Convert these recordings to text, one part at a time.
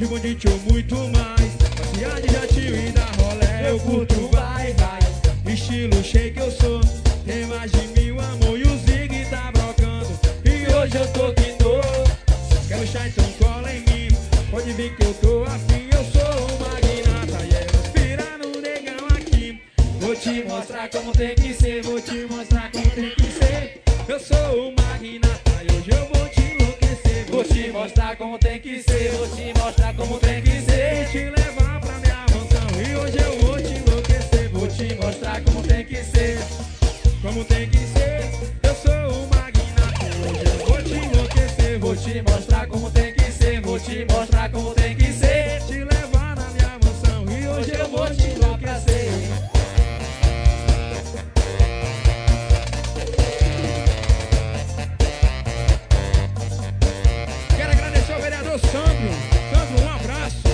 de bonito ou muito mais. Passear de jatinho e dar rolé, eu curto, vai, vai. Estilo shake eu sou, tem mais de 1000 amor e o Zig tá brocando. E hoje eu tô que tô, quero chá então cola em mim. Pode vir que eu tô afim, eu sou o magnata. E é inspirar no negão aqui. Vou te mostrar como tem que ser, vou te mostrar como tem que ser. Eu sou o magnata e hoje eu vou te enlouquecer. Vou te mostrar como tem que ser, vou te mostrar como tem que ser. Vou te levar pra minha mansão e hoje eu vou te enlouquecer. Vou te mostrar como tem que ser, como tem que ser. Eu sou o magnata e hoje eu vou te enlouquecer. vou te mostrar como tem que ser, vou te mostrar como tem que ser. te levar na minha mansão e hoje eu vou te enlouquecer. Quero agradecer ao vereador Sandro. Sandro, um abraço.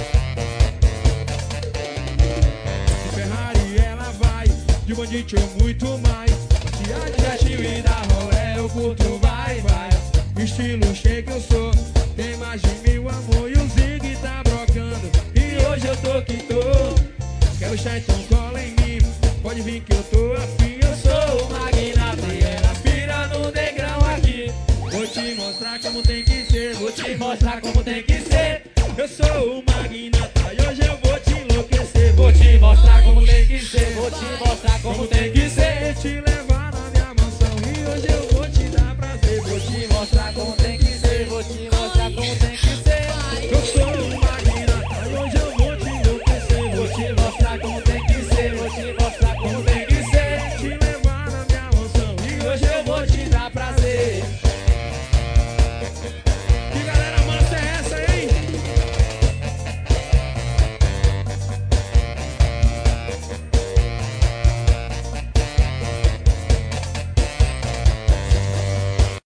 De Ferrari ela vai, de bandite ou muito mais. Passear de jatinho e dar rolé, eu curto, vai, vai. Estilo shake eu sou, tem mais de 1000 amor e o Zig tá brocando. E hoje eu tô que tô, quero chá então cola em mim. Pode vir que eu tô afim, eu sou o magnata e ela pira no negrão aqui. Vou te mostrar como tem que ser, vou te mostrar como tem que ser. Eu sou o magnata e hoje eu vou te enlouquecer. Vou te mostrar como tem que ser, vou te mostrar como tem que ser. Vou te levar na minha mansão e hoje eu vou te dar prazer. Vou te mostrar como tem que ser, vou te mostrar.